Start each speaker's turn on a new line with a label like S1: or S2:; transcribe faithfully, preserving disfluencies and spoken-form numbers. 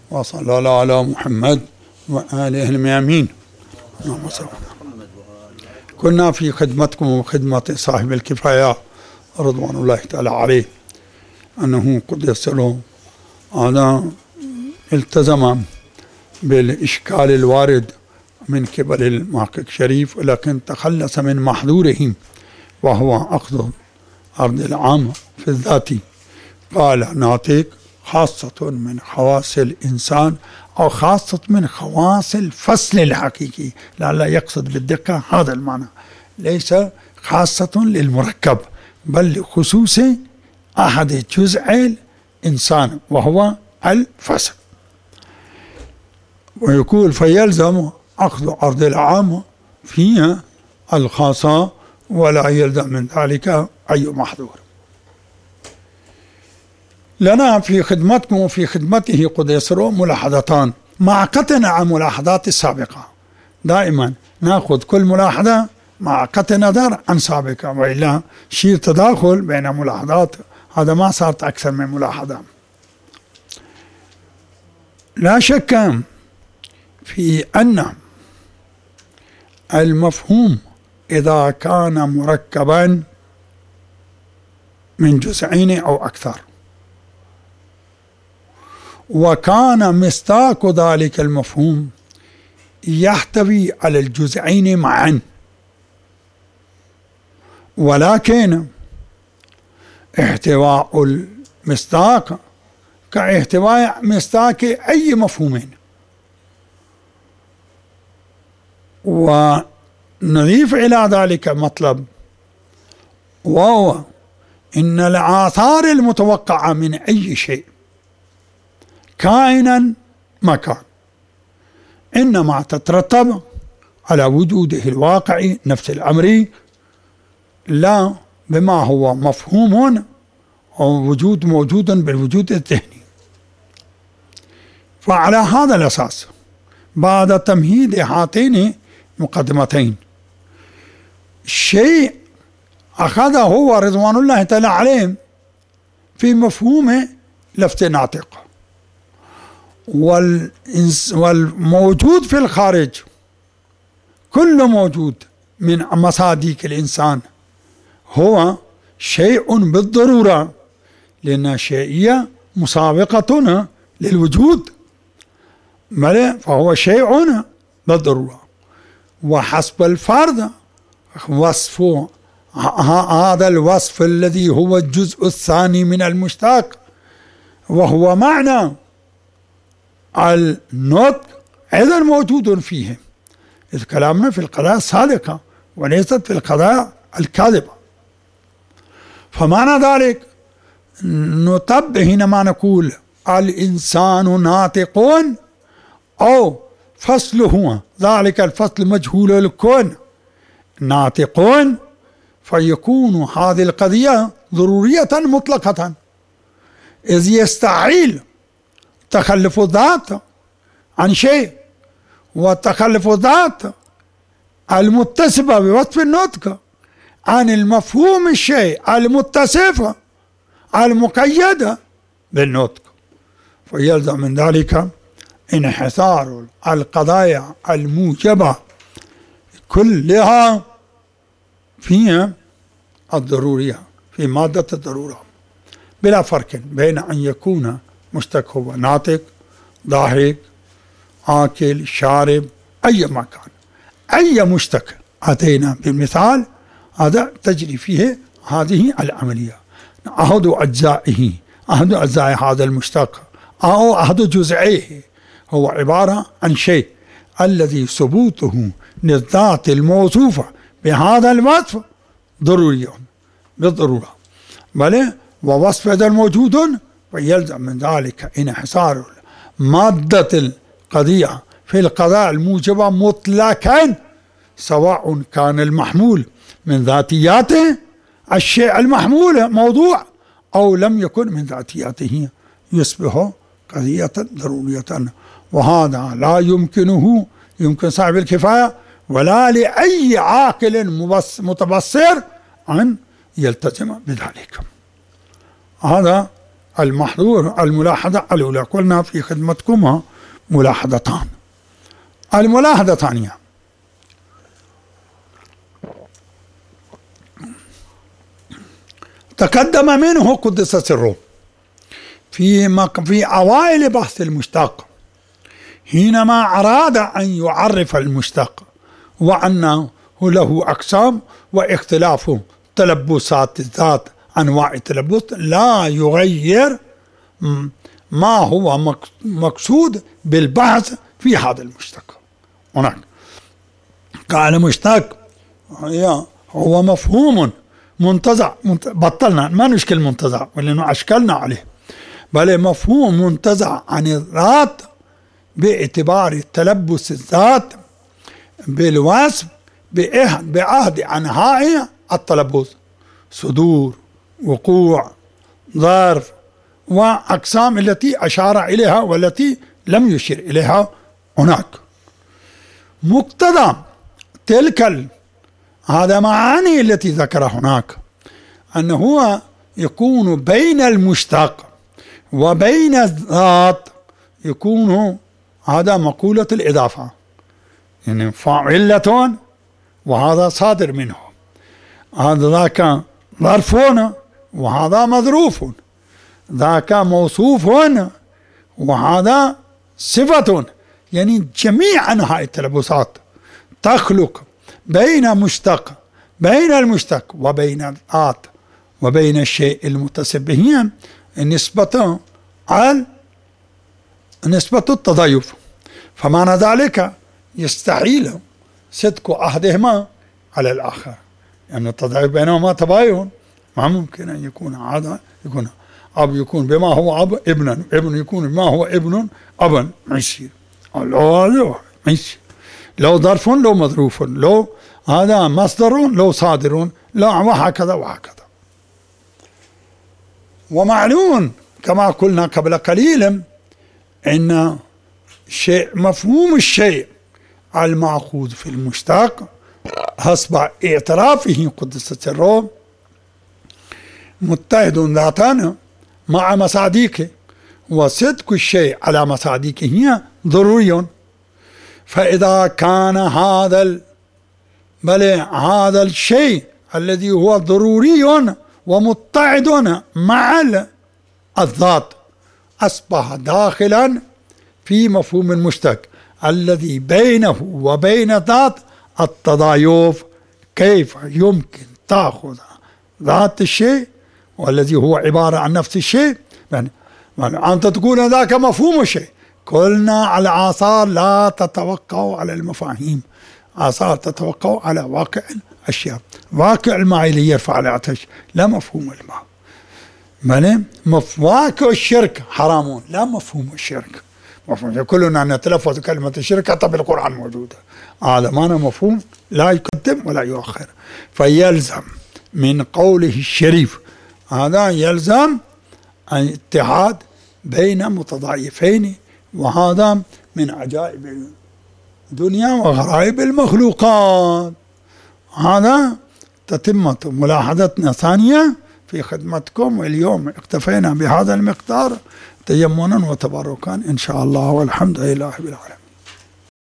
S1: وصلى الله على محمد وآله الميامين. كنا في خدمتكم وخدمة صاحب الكفاية رضوان الله تعالى عليه أنه قدس له هذا التزم بالإشكال الوارد من قبل المحقق الشريف، ولكن تخلص من محظوره وهو أخذ أرض العام في الذات. قال ناطق خاصة من خواص الإنسان أو خاصة من خواص الفصل الحقيقي، لعل يقصد بالدقة هذا المعنى، ليس خاصة للمركب بل لخصوص أحد جزء الإنسان وهو الفصل. ويقول فيلزم أخذ أرض العام فيها الخاصة ولا يلزم من ذلك أي محظور. لنا في خدمتكم وفي خدمته قدس سره ملاحظتان مع قطع ملاحظات السابقة. دائما نأخذ كل ملاحظة مع قطع نظر عن سابقة، وإلا شيء تداخل بين ملاحظات، هذا ما صارت أكثر من ملاحظة. لا شك في أن المفهوم إذا كان مركبا من جزئين أو أكثر وكان مصداق ذلك المفهوم يحتوي على الجزئين معا، ولكن احتواء المصداق كاحتواء مصداق أي مفهومين. ونضيف إلى ذلك مطلب، وهو إن الآثار المتوقعة من أي شيء كائنا ما كان إنما تترتب على وجوده الواقعي نفس الأمر، لا بما هو مفهوم أو وجود موجود بالوجود الذهني. فعلى هذا الأساس بعد تمهيد هاتين مقدمتين شيء أخذه هو رضوان الله تعالى عليه في مفهوم لفظ ناطق، والموجود في الخارج كل موجود من مصادق الإنسان هو شيء بالضرورة، لأن الشيئية مسابقة للوجود، فهو شيء بالضرورة. وحسب الفرد وصف هذا الوصف الذي هو الجزء الثاني من المشتق وهو معنى النطق أيضا موجود فيه، إذ كلامنا في القضايا الصادقة وليست في القضايا الكاذبة. فمعنى ذلك نطبق حينما نقول الإنسان ناطق أو فصله ذلك الفصل مجهول الكون ناطق، فيكون هذه القضية ضرورية مطلقة، إذ يستحيل تخلف الذات عن شيء، وتخلف الذات المتصفة بوصف النطق عن المفهوم الشيء المتصف المقيد بالنطق، فيلزم من ذلك انحصار القضايا الموجبة كلها فيها الضرورية في مادة الضرورة، بلا فرق بين أن يكون مشتق هو ناطق ضاحك آكل شارب أي مكان، أي مشتق أتينا بالمثال هذا تجري فيه هذه العملية، أحد أجزائه أحد أجزاء هذا المشتق أو أحد جزئيه هو عبارة عن شيء الذي ثبوته للذات الموصوفة بهذا الوصف ضروري بالضرورة، بل ووصف هذا الموجود، ويلزم من ذلك انحصار مادة القضية في القضاء الموجبة مطلقا، سواء كان المحمول من ذاتياته الشيء المحمول موضوع أو لم يكن من ذاتياته يصبح قضية ضرورية. وهذا لا يمكنه يمكن صاحب الكفاية ولا لأي عاقل متبصر أن يلتزم بذلك. هذا المحظور الملاحظة الأولى قلنا في خدمتكم ملاحظتان. الملاحظة الثانية تقدم منه قدس سره في في أوائل بحث المشتق حينما أراد أن يعرف المشتق وأنه له أقسام واختلاف تلبسات الذات أنواع التلبس لا يغير ما هو مقصود بالبحث في هذا المشتق. هناك قال مشتق هو مفهوم منتزع، بطلنا ما نشكل منتزع ولأنه أشكلنا عليه، بل مفهوم منتزع عن الذات باعتبار تلبس الذات بالوصف بعهد أنواع التلبس، صدور، وقوع، ظرف، وأقسام التي أشار إليها والتي لم يشر إليها هناك. مقتضى تلك هذا معاني التي ذكر هناك أنه هو يكون بين المشتق وبين الذات، يكون هذا مقولة الإضافة، يعني فاعلة وهذا صادر منه، هذا ذاك ظرف وهذا مظروف، ذاك موصوف وهذا صفة، يعني جميع أنواع التلبسات تخلق بين مشتق بين المشتق وبين الذات وبين الشيء المتصف به نسبة على نسبة التضايف. فمعنى ذلك يستحيل صدق أحدهما على الآخر، يعني التضايف بينهما تباين، ما ممكن أن يكون هذا يكون أب يكون بما هو أب ابنا، ابن يكون بما هو ابن أبا، ما يصير. ما يصير. لو ظرف لو مظروف، لو هذا مصدر لو صادر، لا وهكذا وهكذا. ومعلوم كما قلنا قبل قليل أن شيء مفهوم الشيء المأخوذ في المشتق حسب اعترافه قدس سره متحد ذاتنا مع مصادقه، وصدق الشيء على مصادقه ضروري. فإذا كان هذا بل هذا الشيء الذي هو ضروري ومتحد مع الذات أصبح داخلا في مفهوم المشتق الذي بينه وبين الذات التضايف. كيف يمكن تأخذ ذات الشيء والذي هو عبارة عن نفس الشيء، يعني أنت تقول ذاك مفهوم الشيء. قلنا الآثار لا تتوقع على المفاهيم، آثار تتوقع على واقع الأشياء. واقع الماء اللي يرفع العطش لا مفهوم الماء، بل واقع الشرك حرام لا مفهوم الشرك. مفهوم كلنا نتلفظ كلمة الشرك حتى بالقرآن موجودة، هذا ما مفهوم لا يقدم ولا يؤخر. فيلزم من قوله الشريف هذا يلزم الاتحاد بين متضايفين، وهذا من عجائب الدنيا وغرائب المخلوقات. هذا تتمة ملاحظتنا ثانية في خدمتكم، واليوم اكتفينا بهذا المقدار تيمنا وتبركا إن شاء الله، والحمد لله رب العالمين.